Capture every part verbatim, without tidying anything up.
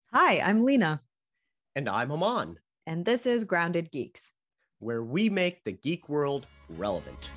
Hi, I'm Lena, And I'm Aman, and this is Grounded Geeks. where we make the geek world relevant.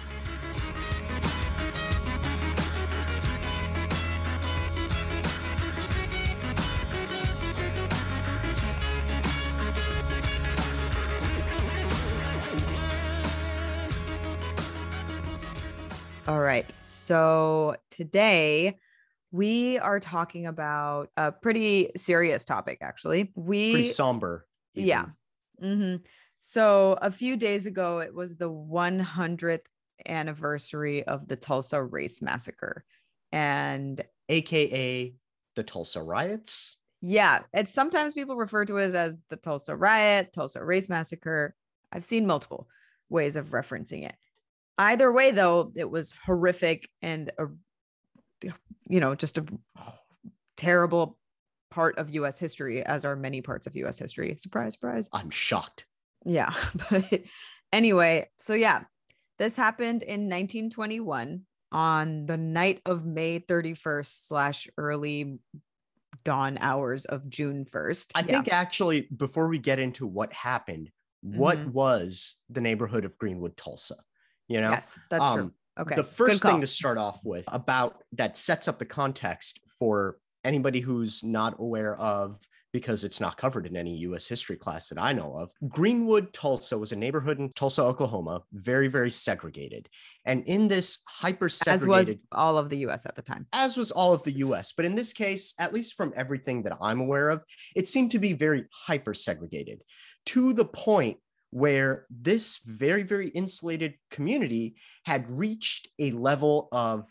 All right, so today we are talking about a pretty serious topic, actually. Pretty We, somber, yeah. even. Mm-hmm. So a few days ago, it was the one hundredth anniversary of the Tulsa Race Massacre. And A K A the Tulsa riots. yeah, it's sometimes people refer to it as the Tulsa Riot, Tulsa Race Massacre. I've seen multiple ways of referencing it. Either way, though, it was horrific and a, you know, just a terrible part of U S history, as are many parts of U S history. Surprise, surprise. I'm shocked. Yeah. But anyway, so yeah, this happened in nineteen twenty-one on the night of May thirty-first slash early dawn hours of June first. I Yeah. think actually, before we get into what happened, what Mhm. was the neighborhood of Greenwood, Tulsa? You know, Yes, that's um, true. Okay. the Good first call. thing to start off with about that sets up the context for anybody who's not aware of, because it's not covered in any U S history class that I know of. Greenwood, Tulsa was a neighborhood in Tulsa, Oklahoma, very, very segregated. And in this hyper As was segregated, all of the U S at the time. as was all of the U S, but in this case, at least from everything that I'm aware of, it seemed to be very hyper segregated, to the point where this very, very insulated community had reached a level of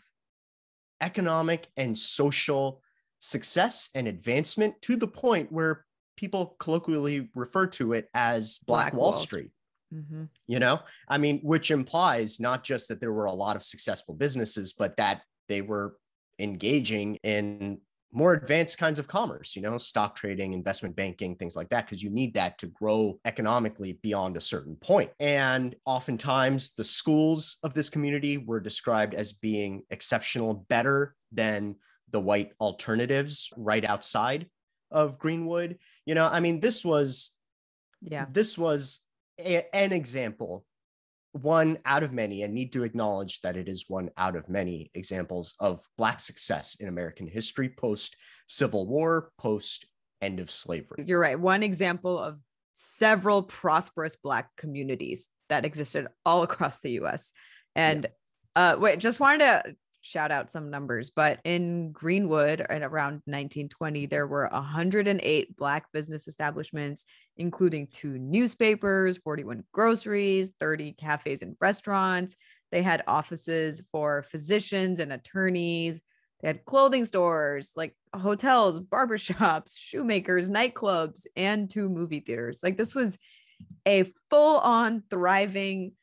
economic and social success and advancement, to the point where people colloquially refer to it as Black, Black Wall Street. Mm-hmm. You know, I mean, which implies not just that there were a lot of successful businesses, but that they were engaging in more advanced kinds of commerce, you know, stock trading, investment banking, things like that, because you need that to grow economically beyond a certain point. And oftentimes the schools of this community were described as being exceptional, better than the white alternatives right outside of Greenwood. You know, I mean, this was, yeah, this was a, an example, one out of many, and need to acknowledge that it is one out of many examples of Black success in American history, post Civil War, post end of slavery. You're right. One example of several prosperous Black communities that existed all across the U S. And yeah. uh, wait, just wanted to shout out some numbers, but in Greenwood at around nineteen twenty, there were one hundred eight Black business establishments, including two newspapers, forty-one groceries, thirty cafes and restaurants. They had offices for physicians and attorneys. They had clothing stores, like hotels, barbershops, shoemakers, nightclubs, and two movie theaters. Like, this was a full-on thriving,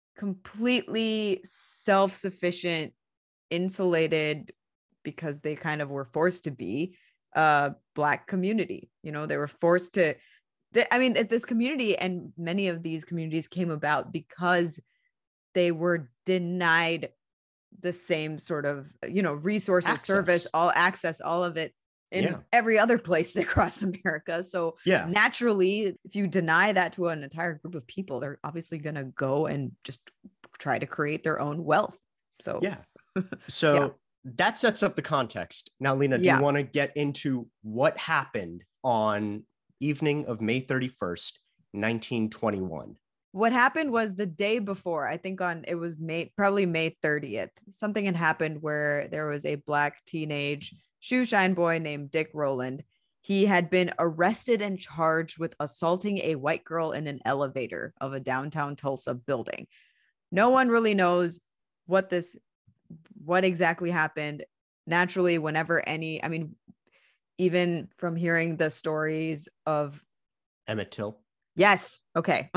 completely self-sufficient, insulated, because they kind of were forced to be, uh Black community. You know, they were forced to, they, I mean, this community and many of these communities came about because they were denied the same sort of, you know, resources, access. service, all access, all of it in yeah. every other place across America. So yeah. naturally, if you deny that to an entire group of people, they're obviously going to go and just try to create their own wealth. So yeah. So yeah. that sets up the context. Now, Lena, do yeah. you want to get into what happened on evening of May thirty-first, nineteen twenty-one? What happened was the day before, I think on, it was May, probably May thirtieth, something had happened where there was a Black teenage shoe shine boy named Dick Rowland. He had been arrested and charged with assaulting a white girl in an elevator of a downtown Tulsa building. No one really knows what this what exactly happened. Naturally, whenever any, I mean, even from hearing the stories of Emmett Till. Yes. Okay.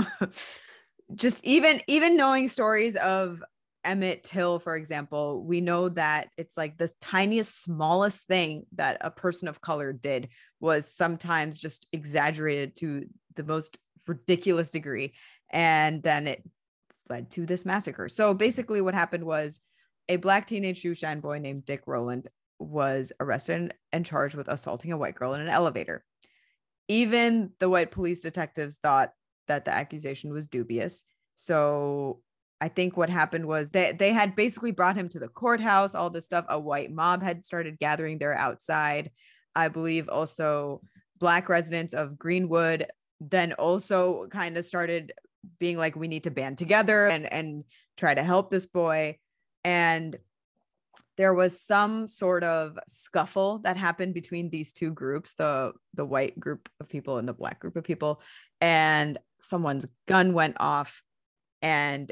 Just even, even knowing stories of Emmett Till, for example, we know that it's like the tiniest, smallest thing that a person of color did was sometimes just exaggerated to the most ridiculous degree. And then it led to this massacre. So basically what happened was a Black teenage shoe shine boy named Dick Rowland was arrested and charged with assaulting a white girl in an elevator. Even the white police detectives thought that the accusation was dubious. So I think what happened was they, they had basically brought him to the courthouse, all this stuff. A white mob had started gathering there outside. I believe also Black residents of Greenwood then also kind of started being like, we need to band together and, and try to help this boy. And there was some sort of scuffle that happened between these two groups, the, the white group of people and the Black group of people. And someone's gun went off. And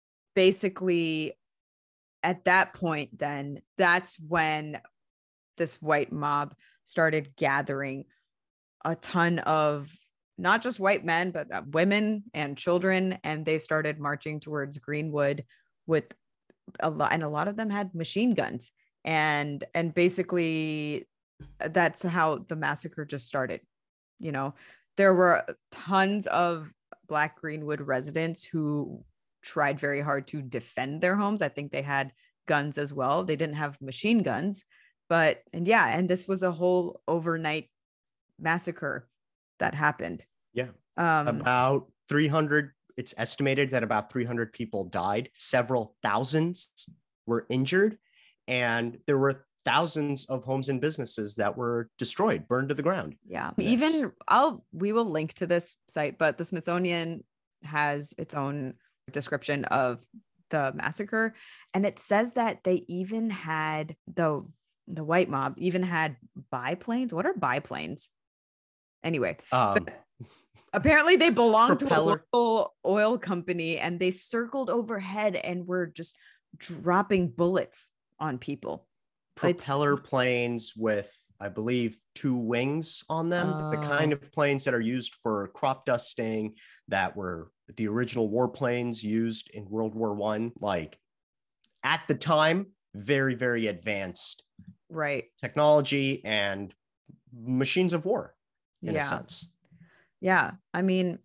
basically at that point, then that's when this white mob started gathering a ton of not just white men, but women and children. And they started marching towards Greenwood with a lot, and a lot of them had machine guns. And, and basically that's how the massacre just started. You know, there were tons of Black Greenwood residents who tried very hard to defend their homes. I think they had guns as well. They didn't have machine guns, but, and yeah, and this was a whole overnight massacre that happened. Yeah. Um, about three hundred, it's estimated that about three hundred people died, several thousands were injured, and there were thousands of homes and businesses that were destroyed, burned to the ground. Yeah. Yes. Even I'll, we will link to this site, but the Smithsonian has its own description of the massacre. And it says that they even had the, the white mob even had biplanes. What are biplanes? Anyway, Um, apparently they belonged propeller. to a local oil company and they circled overhead and were just dropping bullets on people. Propeller It's, planes with, I believe, two wings on them, uh, the kind of planes that are used for crop dusting, that were the original warplanes used in World War One. Like at the time, very, very advanced right. technology and machines of war in Yeah. a sense. Yeah. I mean,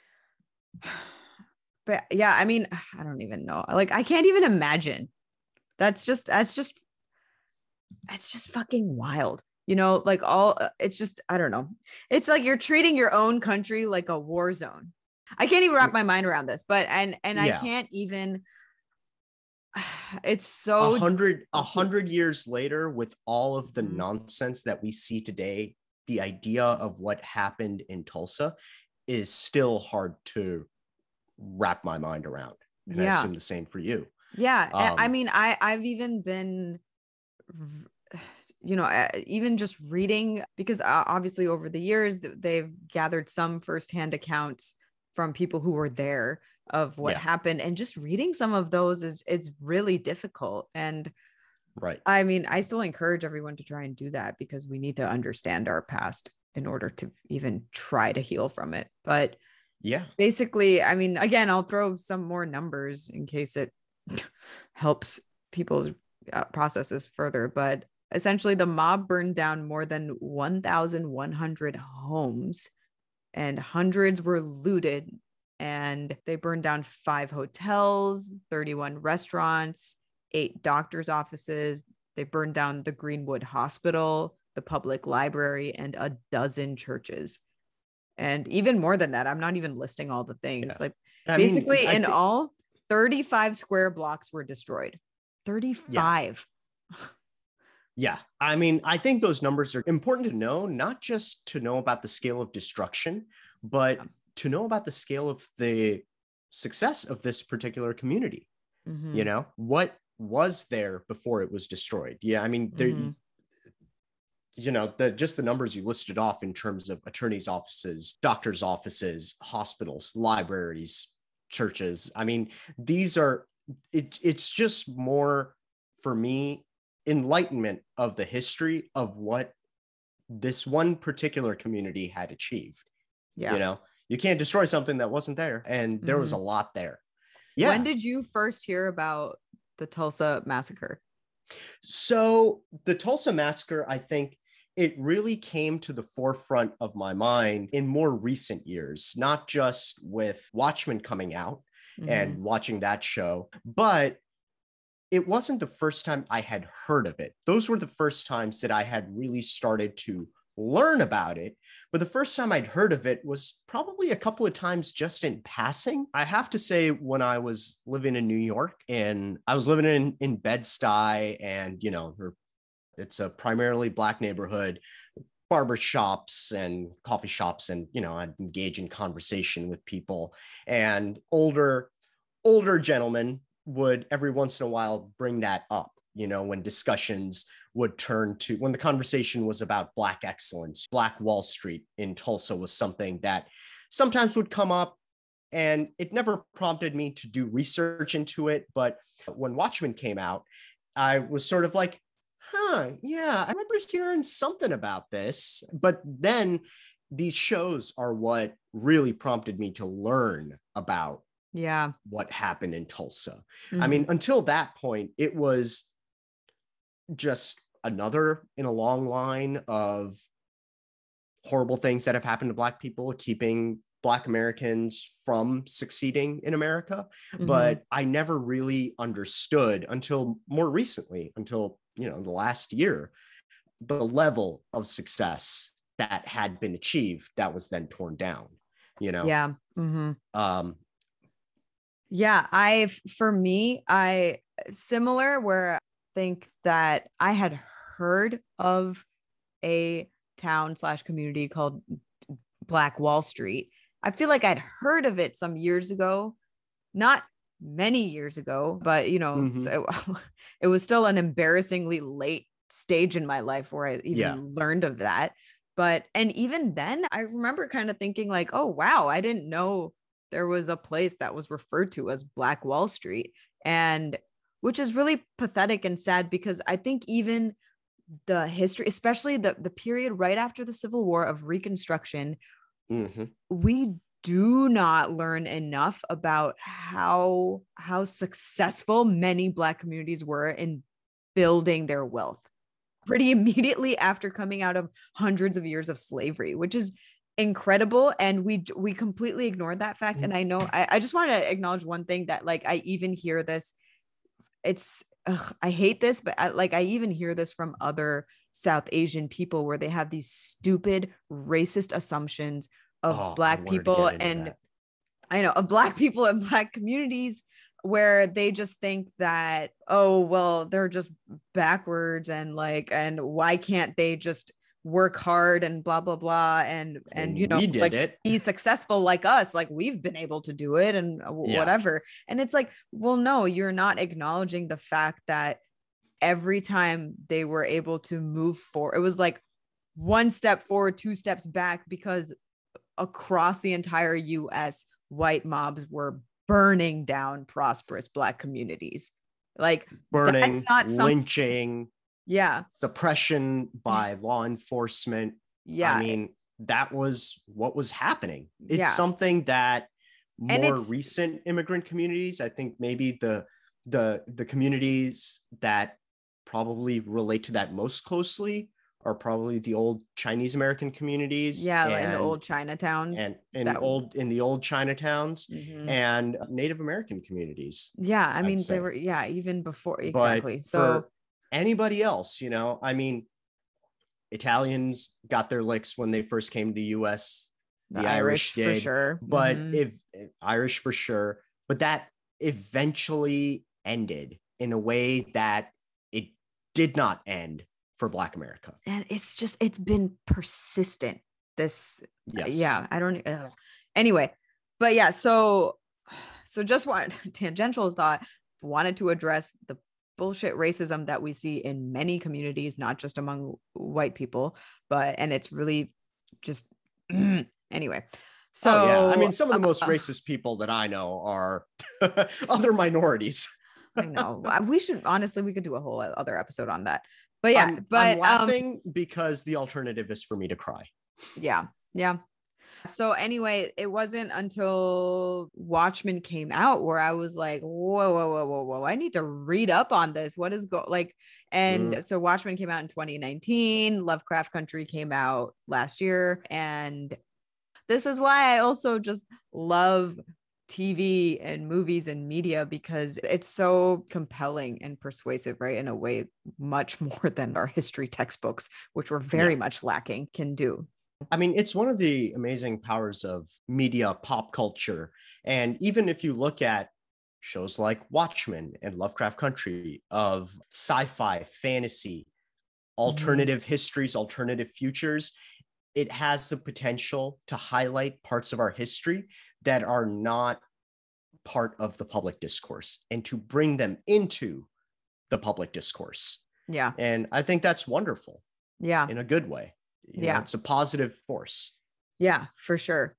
but yeah, I mean, I don't even know. Like, I can't even imagine. That's just, that's just, it's just fucking wild. You know, like all, it's just, I don't know. It's like you're treating your own country like a war zone. I can't even wrap my mind around this, but, and, and Yeah. I can't even, it's so A hundred, a hundred years later, with all of the Mhm. nonsense that we see today, the idea of what happened in Tulsa is still hard to wrap my mind around. And I Yeah. assume the same for you. Yeah. Um, I mean, I, I've even been, you know, uh, even just reading, because uh, obviously over the years they've gathered some firsthand accounts from people who were there of what Yeah. happened, and just reading some of those is it's really difficult. And Right. I mean, I still encourage everyone to try and do that because we need to understand our past in order to even try to heal from it. But Yeah. basically, I mean, again, I'll throw some more numbers in case it helps people's uh, processes further. But essentially, the mob burned down more than one thousand one hundred homes and hundreds were looted. And they burned down five hotels, thirty-one restaurants, eight doctors' offices. They burned down the Greenwood Hospital, the public library, and a dozen churches. And even more than that, I'm not even listing all the things. Yeah. Like I mean, basically I in thi- all, thirty-five square blocks were destroyed. thirty-five. Yeah. I mean, I think those numbers are important to know, not just to know about the scale of destruction, but Yeah. to know about the scale of the success of this particular community. Mhm. You know, what was there before it was destroyed? Yeah. I mean, there, Mhm. you know, the just the numbers you listed off in terms of attorneys' offices, doctors' offices, hospitals, libraries, churches. I mean, these are, it, it's just more, for me, enlightenment of the history of what this one particular community had achieved. Yeah. You know, you can't destroy something that wasn't there. And there was Mhm. a lot there. Yeah. When did you first hear about the Tulsa massacre? So the Tulsa massacre, I think it really came to the forefront of my mind in more recent years, not just with Watchmen coming out Mhm. and watching that show, but it wasn't the first time I had heard of it. Those were the first times that I had really started to learn about it. But the first time I'd heard of it was probably a couple of times just in passing. I have to say, when I was living in New York, and I was living in, in Bed-Stuy, and, you know, it's a primarily Black neighborhood, barber shops and coffee shops, and, you know, I'd engage in conversation with people, and older, older gentlemen would every once in a while bring that up, you know, when discussions would turn to, when the conversation was about Black excellence. Black Wall Street in Tulsa was something that sometimes would come up, and it never prompted me to do research into it. But when Watchmen came out, I was sort of like, huh, yeah, I remember hearing something about this. But then these shows are what really prompted me to learn about yeah what happened in Tulsa. mm-hmm. I mean, until that point, it was just another in a long line of horrible things that have happened to Black people, keeping Black Americans from succeeding in America. Mm-hmm. But I never really understood until more recently, until, you know, the last year, the level of success that had been achieved that was then torn down, you know? Yeah. Mm-hmm. Um, yeah. I, for me, I similar where I think that I had heard of a town slash community called Black Wall Street. I feel like I'd heard of it some years ago, not many years ago, but, you know, mm-hmm. so it was still an embarrassingly late stage in my life where I even yeah. learned of that. But, and even then I remember kind of thinking like, oh, wow, I didn't know there was a place that was referred to as Black Wall Street. And which is really pathetic and sad, because I think even the history, especially the, the period right after the Civil War of Reconstruction, mm-hmm. we do not learn enough about how, how successful many Black communities were in building their wealth pretty immediately after coming out of hundreds of years of slavery, which is incredible. And we, we completely ignored that fact. And I know, I, I just want to acknowledge one thing that, like, I even hear this, it's, ugh, I hate this, but I, like, I even hear this from other South Asian people where they have these stupid racist assumptions of oh, Black people. And that. I know of Black people and Black communities where they just think that, oh, well, they're just backwards, and like, and why can't they just work hard and blah, blah, blah. And, and, and you know, like it. Be successful like us, like we've been able to do it and yeah. whatever. And it's like, well, no, you're not acknowledging the fact that every time they were able to move forward, it was like one step forward, two steps back, because across the entire U S, white mobs were burning down prosperous Black communities. Like burning, that's not some- lynching, yeah, suppression by law enforcement. Yeah, I mean, that was what was happening. It's yeah. something that more recent immigrant communities, I think maybe the the the communities that probably relate to that most closely are probably the old Chinese American communities. Yeah, and, like in the old Chinatowns. And in that... old in the old Chinatowns mm-hmm. and Native American communities. Yeah, I mean, they were, yeah, even before, exactly. But so anybody else, you know, I mean, Italians got their licks when they first came to the U S. The, the Irish, Irish did, for sure. But mm-hmm. if Irish for sure, but that eventually ended in a way that it did not end for Black America. And it's just, it's been persistent. This, yes. yeah, I don't, ugh. Anyway, but yeah, so, so just want tangential thought, wanted to address the bullshit racism that we see in many communities, not just among white people, but, and it's really just, anyway. So, oh, yeah. I mean, some of the most uh, racist people that I know are other minorities. I know. We should, honestly, we could do a whole other episode on that. But yeah, I'm, but I'm laughing um, because the alternative is for me to cry. Yeah. Yeah. So anyway, it wasn't until Watchmen came out where I was like, whoa, whoa, whoa, whoa, whoa. I need to read up on this. What is go like? And mm. so Watchmen came out in twenty nineteen. Lovecraft Country came out last year. And this is why I also just love T V and movies and media because it's so compelling and persuasive, right? In a way, much more than our history textbooks, which were very Yeah. much lacking, can do. I mean, it's one of the amazing powers of media, pop culture. And even if you look at shows like Watchmen and Lovecraft Country, of sci-fi, fantasy, alternative mm-hmm. histories, alternative futures, it has the potential to highlight parts of our history that are not part of the public discourse and to bring them into the public discourse. Yeah. And I think that's wonderful. Yeah. In a good way. You yeah. know, it's a positive force. Yeah, for sure.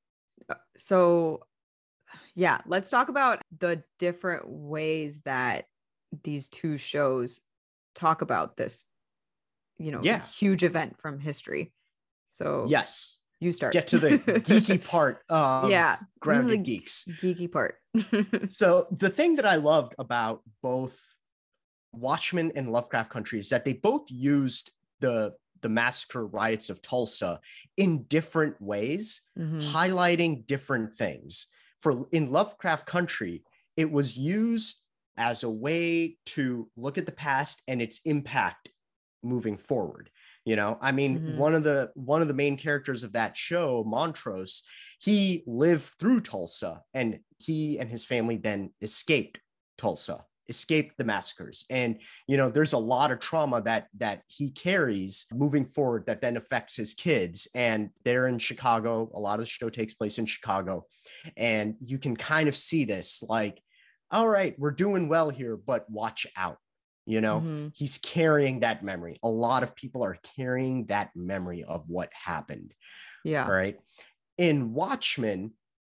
So yeah, let's talk about the different ways that these two shows talk about this, you know, yeah. huge event from history. So yes, you start. Let's get to the geeky part of yeah, Grounded Geeks. Geeky part. So the thing that I loved about both Watchmen and Lovecraft Country is that they both used the the massacre riots of Tulsa in different ways, mm-hmm. highlighting different things. For in Lovecraft Country, it was used as a way to look at the past and its impact moving forward. You know, I mean, mm-hmm. one of the one of the main characters of that show, Montrose, he lived through Tulsa, and he and his family then escaped Tulsa, escaped the massacres. And, you know, there's a lot of trauma that that he carries moving forward that then affects his kids. And they're in Chicago. A lot of the show takes place in Chicago. And you can kind of see this, like, all right, we're doing well here, but watch out. You know, mm-hmm. he's carrying that memory. A lot of people are carrying that memory of what happened. Yeah. All right. In Watchmen,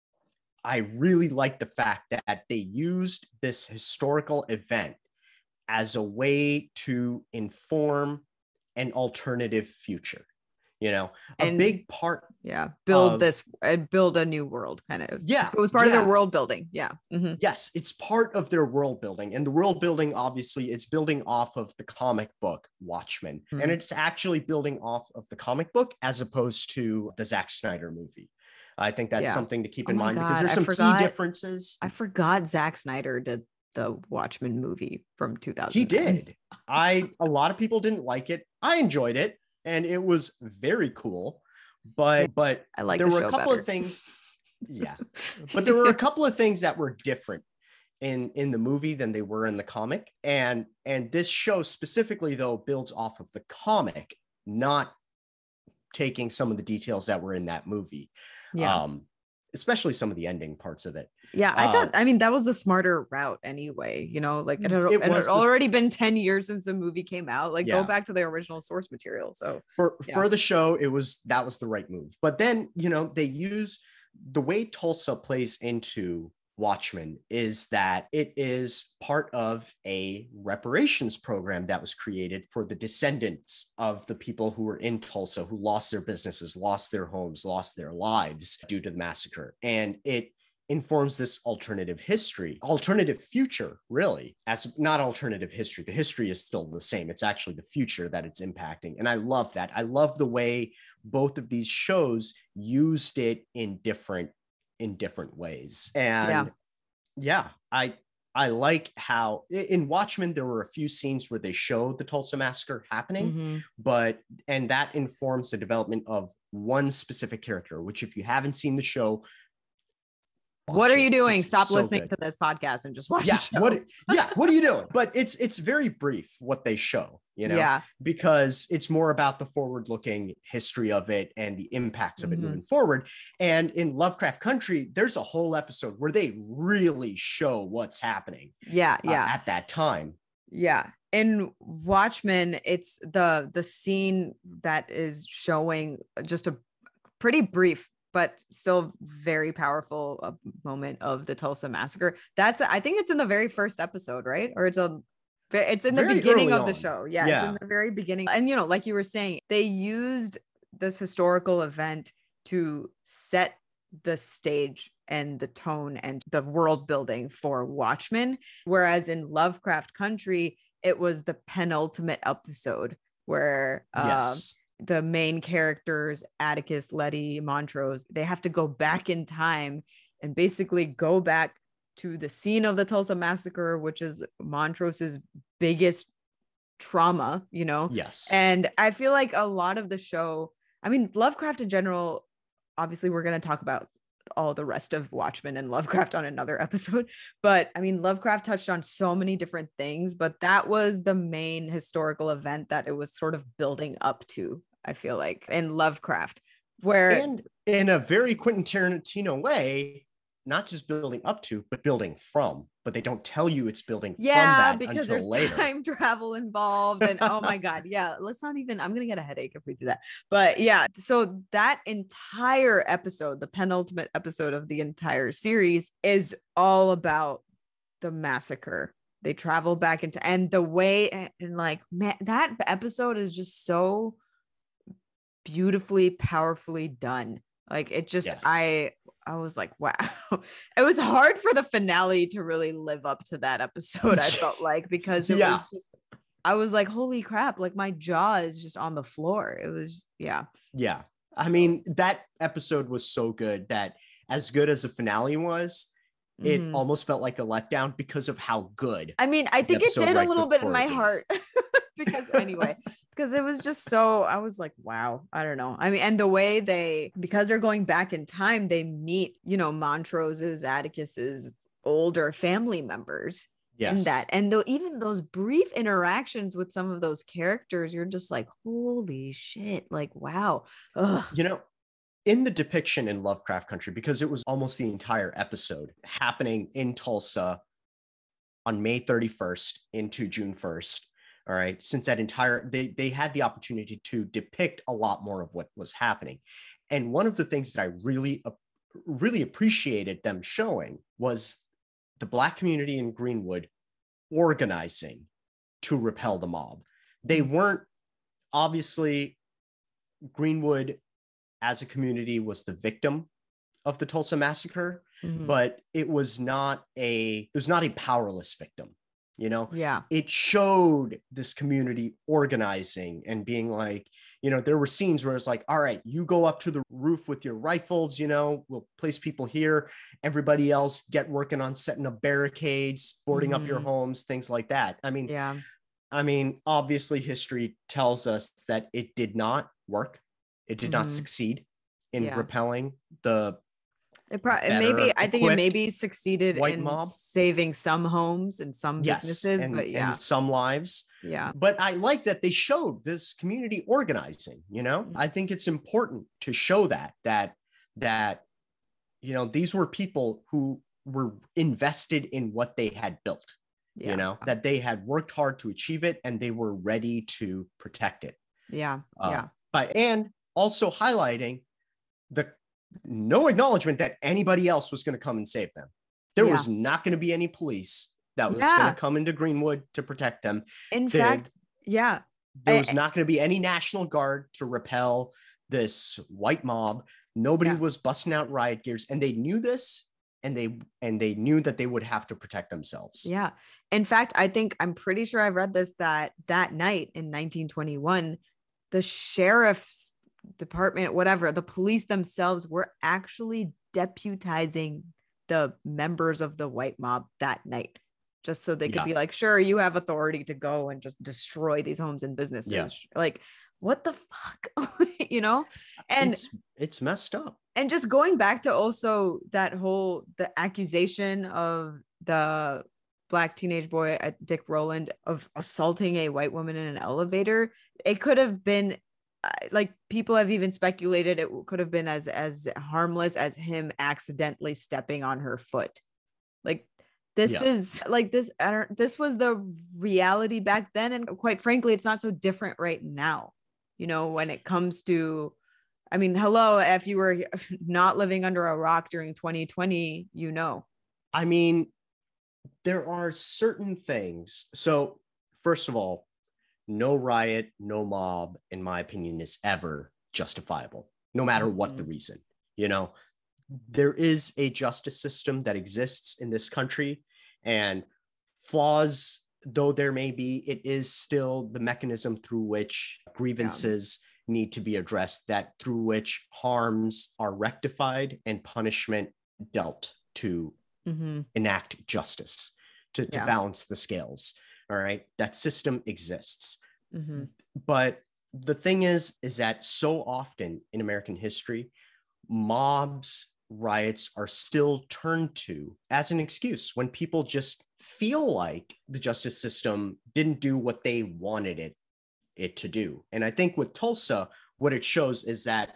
I really like the fact that they used this historical event as a way to inform an alternative future. You know, a and, big part. Yeah. Build of, this and build a new world kind of. Yeah. It was part yeah. of their world building. Yeah. Mm-hmm. Yes. It's part of their world building, and the world building, obviously, it's building off of the comic book Watchmen, mm-hmm. and it's actually building off of the comic book as opposed to the Zack Snyder movie. I think that's yeah. something to keep in oh mind God, because there's some forgot, key differences. I forgot Zack Snyder did the Watchmen movie from two thousand. He did. I, a lot of people didn't like it. I enjoyed it. And it was very cool, but, yeah, but I like there the were show a couple better. of things. Yeah. But there were a couple of things that were different in, in the movie than they were in the comic. And, and this show specifically, though, builds off of the comic, not taking some of the details that were in that movie. Yeah. Um, especially some of the ending parts of it. Yeah, I uh, thought, I mean, that was the smarter route anyway, you know, like it had, it it had already the, been ten years since the movie came out, like yeah. go back to the original source material. So for, yeah. for the show, it was, that was the right move. But then, you know, they use the way Tulsa plays into Watchmen is that it is part of a reparations program that was created for the descendants of the people who were in Tulsa, who lost their businesses, lost their homes, lost their lives due to the massacre. And it informs this alternative history, alternative future, really, as not alternative history. The history is still the same. It's actually the future that it's impacting. And I love that. I love the way both of these shows used it in different in different ways. And yeah, yeah I I like how in Watchmen, there were a few scenes where they showed the Tulsa Massacre happening, mm-hmm. but, and that informs the development of one specific character, which if you haven't seen the show, what are you doing? It's Stop so listening good. to this podcast and just watch yeah, the show. What, yeah, what are you doing? But it's it's very brief what they show, you know, yeah. because it's more about the forward-looking history of it and the impacts of mm-hmm. it moving forward. And in Lovecraft Country, there's a whole episode where they really show what's happening. Yeah, yeah. Uh, at that time. Yeah. In Watchmen, it's the the scene that is showing just a pretty brief but still very powerful uh, moment of the Tulsa Massacre. That's, I think it's in the very first episode, right? Or it's a, it's in the very beginning of on. the show. Yeah, yeah. It's in the very beginning. And, you know, like you were saying, they used this historical event to set the stage and the tone and the world building for Watchmen. Whereas in Lovecraft Country, it was the penultimate episode where, yes. Um, the main characters, Atticus, Letty, Montrose, they have to go back in time and basically go back to the scene of the Tulsa massacre, which is Montrose's biggest trauma, you know? Yes. And I feel like a lot of the show, I mean, Lovecraft in general, obviously we're going to talk about all the rest of Watchmen and Lovecraft on another episode. But I mean, Lovecraft touched on so many different things, but that was the main historical event that it was sort of building up to, I feel like, in Lovecraft, where. And in a very Quentin Tarantino way, not just building up to, but building from. But they don't tell you it's building yeah, from that because until there's later. Time travel involved. And oh my God. Yeah. Let's not even, I'm going to get a headache if we do that. But yeah. So that entire episode, the penultimate episode of the entire series, is all about the massacre. They travel back into, and the way, and like, man, that episode is just so beautifully, powerfully done. Like it just, yes. I, I was like, wow. It was hard for the finale to really live up to that episode, I felt like, because it yeah. was just, I was like, holy crap, like my jaw is just on the floor. It was, yeah. Yeah. I mean, that episode was so good that as good as the finale was, it mm-hmm. almost felt like a letdown because of how good. I mean, I think it did right a little bit in my heart. Because anyway, because it was just so, I was like, wow, I don't know. I mean, and the way they, because they're going back in time, they meet, you know, Montrose's, Atticus's older family members. Yes. In that. And though even those brief interactions with some of those characters, you're just like, holy shit, like, wow. Ugh. You know, in the depiction in Lovecraft Country, because it was almost the entire episode happening in Tulsa on May thirty-first into June first. All right. Since that entire, they, they had the opportunity to depict a lot more of what was happening. And one of the things that I really, really appreciated them showing was the Black community in Greenwood organizing to repel the mob. They weren't, obviously, Greenwood as a community was the victim of the Tulsa massacre, mm-hmm. but it was not a, it was not a powerless victim. You know, yeah, it showed this community organizing and being like, you know, there were scenes where it's like, all right, you go up to the roof with your rifles, you know, we'll place people here. Everybody else get working on setting up barricades, boarding mm-hmm. up your homes, things like that. I mean, yeah, I mean, obviously history tells us that it did not work. It did mm-hmm. not succeed in yeah. repelling the It probably maybe I think it maybe succeeded in mob. saving some homes and some yes, businesses, and, but yeah, and some lives. Yeah. But I like that they showed this community organizing, you know, mm-hmm. I think it's important to show that, that, that, you know, these were people who were invested in what they had built, yeah. you know, that they had worked hard to achieve it and they were ready to protect it. Yeah. Uh, yeah. But, and also highlighting the no acknowledgement that anybody else was going to come and save them. There yeah. was not going to be any police that was yeah. going to come into Greenwood to protect them. In they, fact, yeah. There was I, not going to be any National Guard to repel this white mob. Nobody yeah. was busting out riot gears, and they knew this, and they and they knew that they would have to protect themselves. Yeah. In fact, I think I'm pretty sure I read this, that that night in nineteen twenty-one, the sheriff's department, whatever, the police themselves were actually deputizing the members of the white mob that night, just so they could yeah. be like, sure, you have authority to go and just destroy these homes and businesses. Yeah. Like, what the fuck? You know? And it's, it's messed up. And just going back to also that whole, the accusation of the Black teenage boy, Dick Rowland, of assaulting a white woman in an elevator, it could have been like, people have even speculated it could have been as as harmless as him accidentally stepping on her foot. Like, this yeah. is like this I don't this was the reality back then, and quite frankly, it's not so different right now, you know, when it comes to, I mean, hello, if you were not living under a rock during twenty twenty, you know. I mean, there are certain things. So first of all, no riot, no mob, in my opinion, is ever justifiable, no matter what the reason. You know, there is a justice system that exists in this country, and flaws though there may be, it is still the mechanism through which grievances yeah. need to be addressed, that through which harms are rectified and punishment dealt to Mm-hmm. enact justice, to, to Yeah. balance the scales. All right. That system exists. Mm-hmm. But the thing is, is that so often in American history, mobs, riots are still turned to as an excuse when people just feel like the justice system didn't do what they wanted it, it to do. And I think with Tulsa, what it shows is that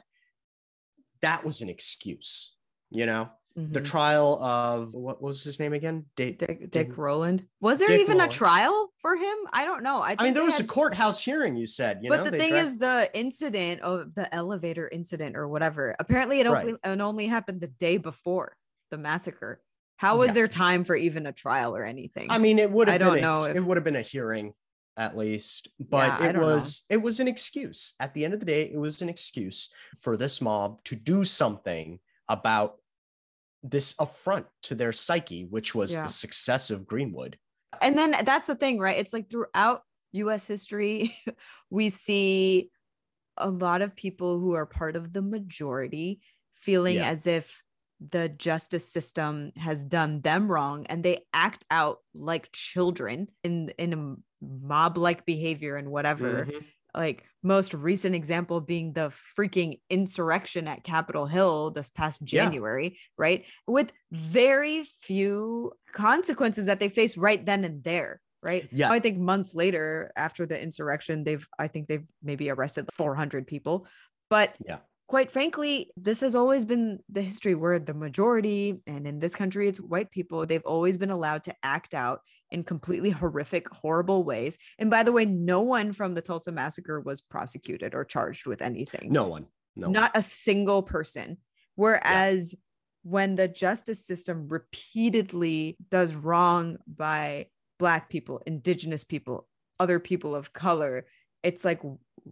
that was an excuse, you know? The Mm-hmm. trial of, what was his name again? Dick, Dick, Dick Dick- Rowland. Was there Dick even a Rowland. trial for him? I don't know. I, think I mean, there they was had, a courthouse hearing, you said, you but know? the They thing dragged- is, the incident of the elevator incident or whatever, apparently it Right. only, it only happened the day before the massacre. How was Yeah. there time for even a trial or anything? I mean, it would have I been don't a, know if- it would have been a hearing at least, but Yeah, I it don't know. was it was an excuse. At the end of the day, it was an excuse for this mob to do something about this affront to their psyche, which was Yeah. the success of Greenwood. And then that's the thing, right? It's like throughout U S history, we see a lot of people who are part of the majority feeling Yeah. as if the justice system has done them wrong, and they act out like children in in a mob-like behavior and whatever. Mhm. Like, most recent example being the freaking insurrection at Capitol Hill this past Yeah. January, right? With very few consequences that they face right then and there, right? Yeah. I think months later after the insurrection, they've, I think they've maybe arrested four hundred people. But Yeah. quite frankly, this has always been the history where the majority, and in this country, it's white people, they've always been allowed to act out in completely horrific, horrible ways. And by the way, no one from the Tulsa massacre was prosecuted or charged with anything. No one. No Not one. a single person. Whereas when the justice system repeatedly does wrong by Black people, Indigenous people, other people of color, it's like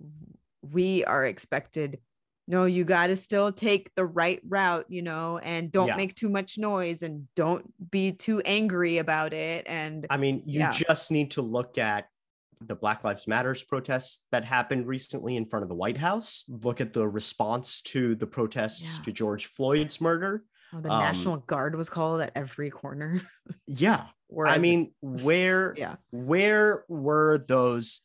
we are expected, no, you got to still take the right route, you know, and don't Yeah. make too much noise and don't be too angry about it. And I mean, you Yeah. just need to look at the Black Lives Matters protests that happened recently in front of the White House. Look at the response to the protests Yeah. to George Floyd's murder. oh, the Um, National Guard was called at every corner. Yeah. Whereas, I mean, where yeah, where were those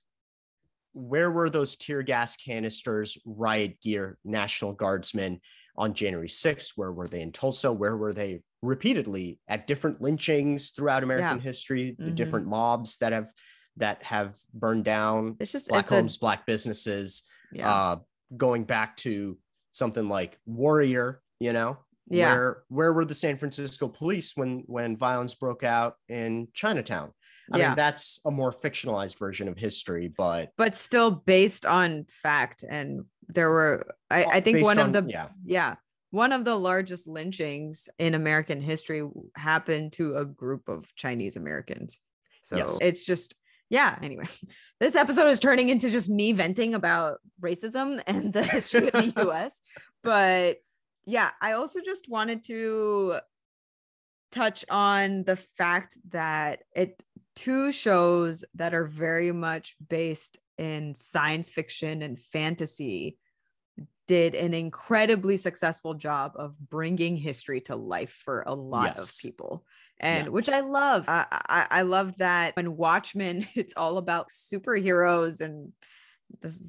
where were those tear gas canisters, riot gear, National Guardsmen on January sixth? Where were they in Tulsa? Where were they repeatedly at different lynchings throughout American Yeah. history, the Mhm. different mobs that have that have burned down it's just, Black it's homes, a, Black businesses, yeah, uh, going back to something like Warrior, you know? Yeah. Where where were the San Francisco police when when violence broke out in Chinatown? I yeah. mean, that's a more fictionalized version of history, but but still based on fact. And there were, I, I think based one on- of the, yeah. yeah, one of the largest lynchings in American history happened to a group of Chinese Americans. So Yes. it's just, yeah. Anyway, this episode is turning into just me venting about racism and the history of the U S. But yeah, I also just wanted to touch on the fact that it two shows that are very much based in science fiction and fantasy did an incredibly successful job of bringing history to life for a lot Yes. of people, and Yes. which I love. I, I I love that when Watchmen, it's all about superheroes and this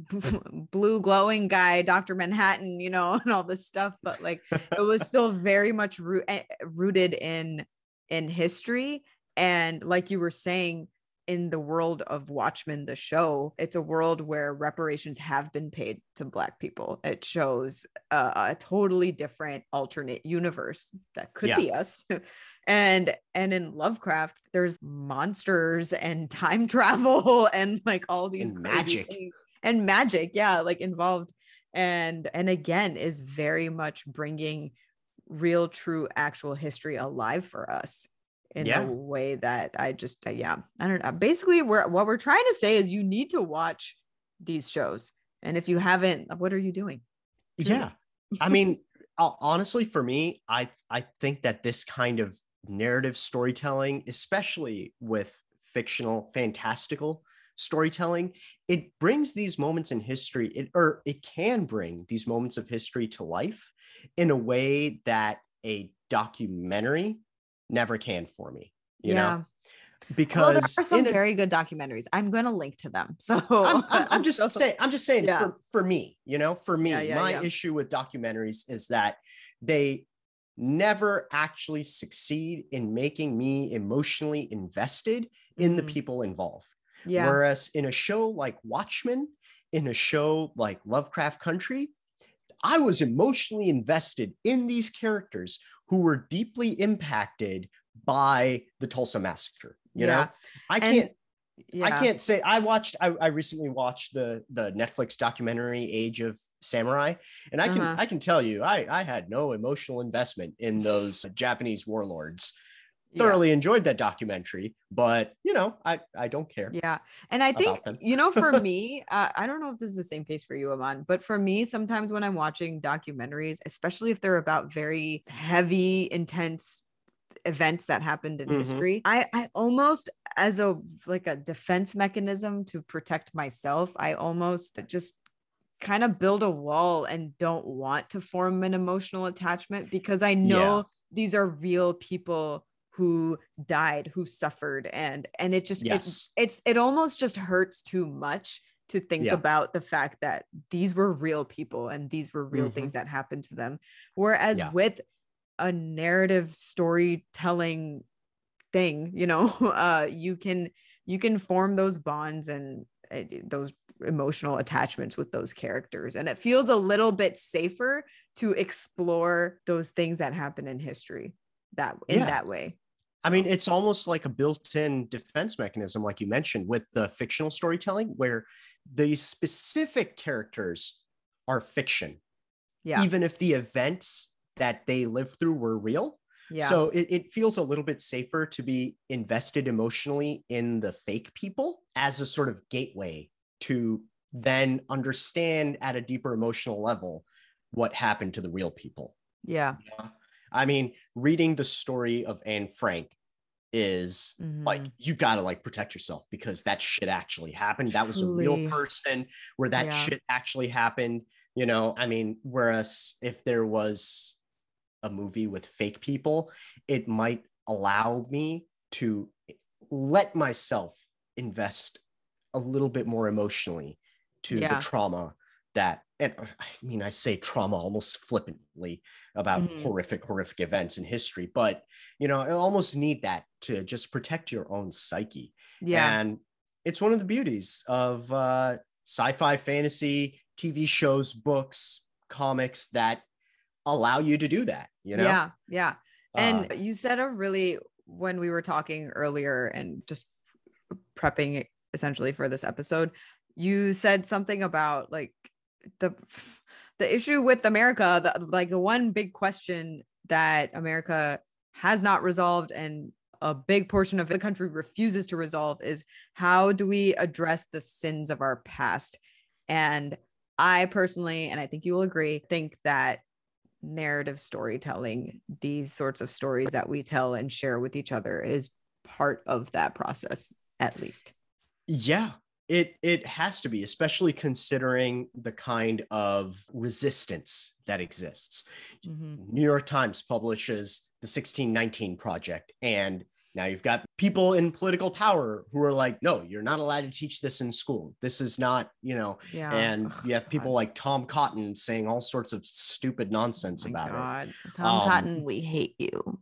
blue glowing guy, Doctor Manhattan, you know, and all this stuff, but like it was still very much root, eh, rooted in in history. And like you were saying, in the world of Watchmen, the show, it's a world where reparations have been paid to Black people. It shows a, a totally different alternate universe that could Yeah. be us. And and in Lovecraft, there's monsters and time travel and like all these And crazy magic. things. And magic, yeah, like involved. And and again, is very much bringing real, true, actual history alive for us in Yeah. a way that I just, uh, yeah, I don't know. Basically, we're what we're trying to say is you need to watch these shows. And if you haven't, what are you doing? Yeah. I mean, uh, honestly, for me, I I think that this kind of narrative storytelling, especially with fictional, fantastical storytelling, it brings these moments in history, it, or it can bring these moments of history to life in a way that a documentary never can for me, you Yeah. know, Well, there because are some in a, very good documentaries. I'm going to link to them. So I'm, I'm, I'm just so, saying, I'm just saying yeah. for, for me, you know, for me, Yeah, yeah, my yeah. issue with documentaries is that they never actually succeed in making me emotionally invested in Mhm. the people involved. Yeah. Whereas in a show like Watchmen, in a show like Lovecraft Country, I was emotionally invested in these characters who were deeply impacted by the Tulsa Massacre. You Yeah. know, I And can't I yeah. can't say I watched. I, I recently watched the the Netflix documentary Age of Samurai, and I can Uh-huh. I can tell you I I had no emotional investment in those Japanese warlords. Yeah. Thoroughly enjoyed that documentary, but you know I I don't care Yeah. And I think, about them. you know, for me, uh, I don't know if this is the same case for you, Aman, but for me, sometimes when I'm watching documentaries, especially if they're about very heavy, intense events that happened in Mhm. history, I, I almost, as a like a defense mechanism to protect myself, I almost just kind of build a wall and don't want to form an emotional attachment because I know Yeah. these are real people who died, who suffered, and and it just Yes. it it's it almost just hurts too much to think Yeah. about the fact that these were real people and these were real Mhm. things that happened to them. Whereas Yeah. with a narrative storytelling thing, you know, uh you can you can form those bonds and uh, those emotional attachments with those characters, and it feels a little bit safer to explore those things that happen in history that in Yeah. that way. I mean, So, it's almost like a built-in defense mechanism, like you mentioned, with the fictional storytelling, where the specific characters are fiction, yeah, even if the events that they lived through were real. yeah, So it, it feels a little bit safer to be invested emotionally in the fake people as a sort of gateway to then understand at a deeper emotional level what happened to the real people. yeah. Yeah. I mean, reading the story of Anne Frank is like, Mm-hmm. you gotta like protect yourself because that shit actually happened. That was a real Truly. person where that Yeah. shit actually happened. You know, I mean, whereas if there was a movie with fake people, it might allow me to let myself invest a little bit more emotionally to the Yeah. trauma that, and I mean, I say trauma almost flippantly about Mm-hmm. horrific, horrific events in history, but you know, I almost need that to just protect your own psyche. Yeah. And it's one of the beauties of uh, sci-fi, fantasy, T V shows, books, comics that allow you to do that, you know? Yeah. Yeah. Uh, And you said a really, when we were talking earlier and just prepping essentially for this episode, you said something about like the the issue with America, the, like the one big question that America has not resolved and a big portion of the country refuses to resolve is how do we address the sins of our past? And I personally, and I think you will agree, think that narrative storytelling, these sorts of stories that we tell and share with each other, is part of that process, at least. yeah, it it has to be, especially considering the kind of resistance that exists. Mm-hmm. New York Times publishes the sixteen nineteen Project, and now you've got people in political power who are like, no, you're not allowed to teach this in school. This is not, you know, Yeah. and Oh, you have people God. like Tom Cotton saying all sorts of stupid nonsense Oh my about God. it. Tom Um, Cotton, we hate you.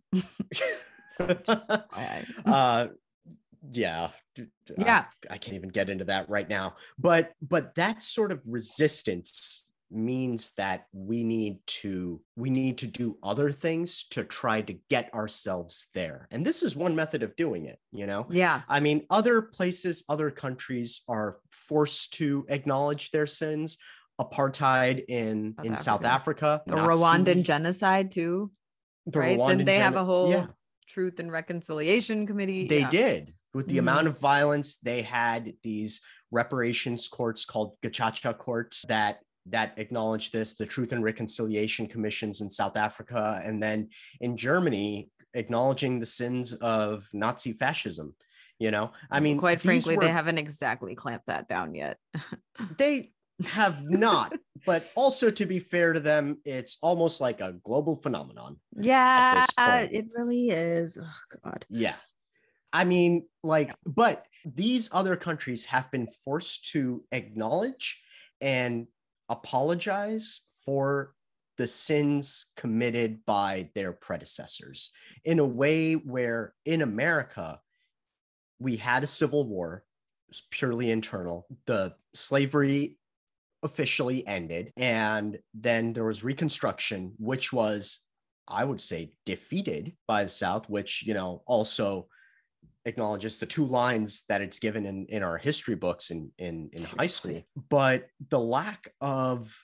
So just F Y I. uh, yeah, I, Yeah. I can't even get into that right now. But but that sort of resistance means that we need to we need to do other things to try to get ourselves there. And this is one method of doing it, you know? Yeah. I mean, other places, other countries are forced to acknowledge their sins. Apartheid in South in Africa. South Africa, The Rwandan Nazi, genocide, too, the right? Then Rwandan they have gen, a yeah, whole Truth and Reconciliation Committee. they Yeah. did. With the Mhm. amount of violence, they had these reparations courts called gacaca courts that that acknowledged this, the Truth and Reconciliation Commissions in South Africa, and then in Germany, acknowledging the sins of Nazi fascism. You know, I Well, mean, quite these frankly, they were haven't exactly clamped that down yet. they have not. But also, to be fair to them, it's almost like a global phenomenon. Yeah, at this point. it really is. Oh, God. Yeah. I mean, like, but these other countries have been forced to acknowledge and apologize for the sins committed by their predecessors in a way where in America, we had a civil war. It was purely internal. The slavery officially ended. And then there was Reconstruction, which was, I would say, defeated by the South, which, you know, also acknowledges the two lines that it's given in, in our history books in, in, in high school. But the lack of,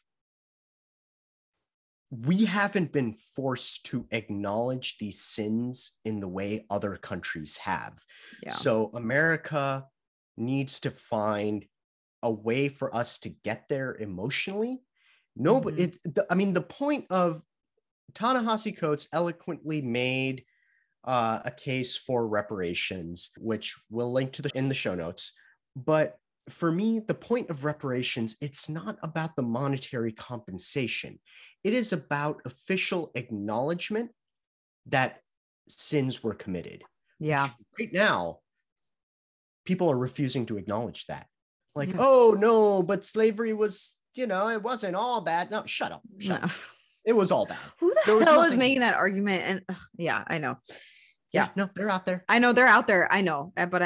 we haven't been forced to acknowledge these sins in the way other countries have. Yeah. So America needs to find a way for us to get there emotionally. No, but mm-hmm. it, the, I mean, the point of Ta-Nehisi Coates eloquently made uh, a case for reparations, which we'll link to the, in the show notes. But for me, the point of reparations, it's not about the monetary compensation. It is about official acknowledgement that sins were committed. Yeah. Right now, people are refusing to acknowledge that. Like, yeah. oh, no, but slavery was, you know, it wasn't all bad. No, shut up. Shut no. up. It was all bad. Who the hell nothing... is making that argument? And ugh, yeah, I know. Yeah. yeah, no, they're out there. I know they're out there. I know, but I'm,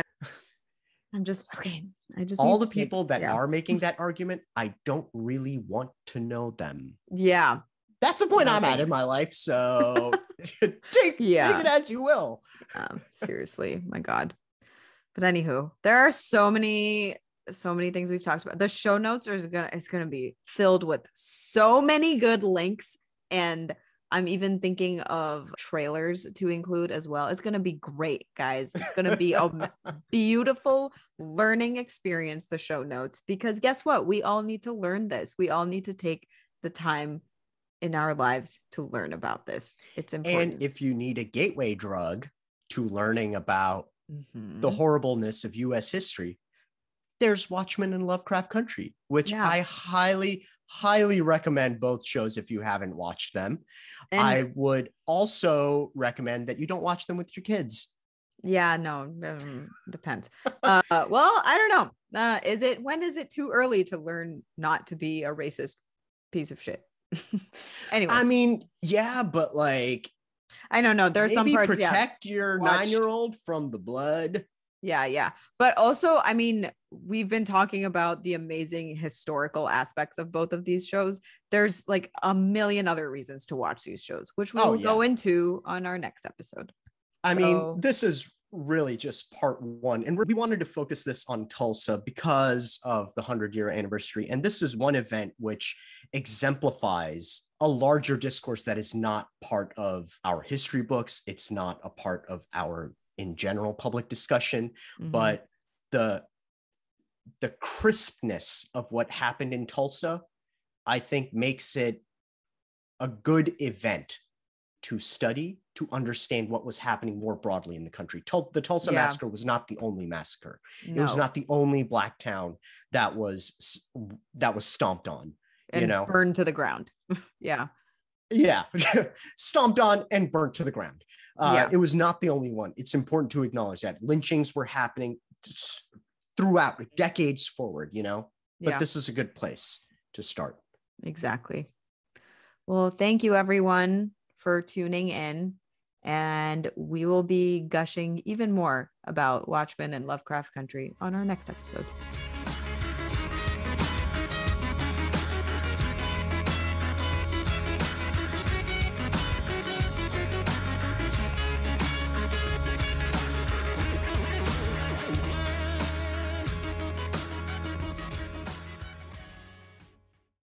I'm just, okay. I just all the people take, that yeah. are making that argument, I don't really want to know them. Yeah. That's the point no, I'm thanks. at in my life. So take, yeah. take it as you will. Um, seriously, my God. But anywho, there are so many, so many things we've talked about. The show notes are gonna, it's gonna be filled with so many good links, and I'm even thinking of trailers to include as well. It's going to be great, guys. It's going to be a beautiful learning experience, the show notes, because guess what? We all need to learn this. We all need to take the time in our lives to learn about this. It's important. And if you need a gateway drug to learning about mm-hmm. the horribleness of U S history, there's Watchmen and Lovecraft Country, which yeah. I highly, highly recommend both shows if you haven't watched them. And I would also recommend that you don't watch them with your kids. Yeah, no, um, depends. uh, well, I don't know. Uh, is it, when is it too early to learn not to be a racist piece of shit? Anyway. I mean, yeah, but like, I don't know. There are some parts, protect yeah, your watched. nine-year-old from the blood. Yeah, yeah. But also, I mean, we've been talking about the amazing historical aspects of both of these shows. There's like a million other reasons to watch these shows, which we oh, will yeah. go into on our next episode. I so... mean, this is really just part one. And we wanted to focus this on Tulsa because of the hundred-year anniversary. And this is one event which exemplifies a larger discourse that is not part of our history books. It's not a part of our in general public discussion, mm-hmm. but the the crispness of what happened in Tulsa, I think, makes it a good event to study, to understand what was happening more broadly in the country. Tul- the Tulsa yeah. massacre was not the only massacre. No. It was not the only Black town that was that was stomped on, and you know, burned to the ground. yeah, yeah, stomped on and burnt to the ground. Uh, yeah. It was not the only one. It's important to acknowledge that lynchings were happening throughout decades forward, you know, but yeah. this is a good place to start. Exactly. Well, thank you everyone for tuning in, and we will be gushing even more about Watchmen and Lovecraft Country on our next episode.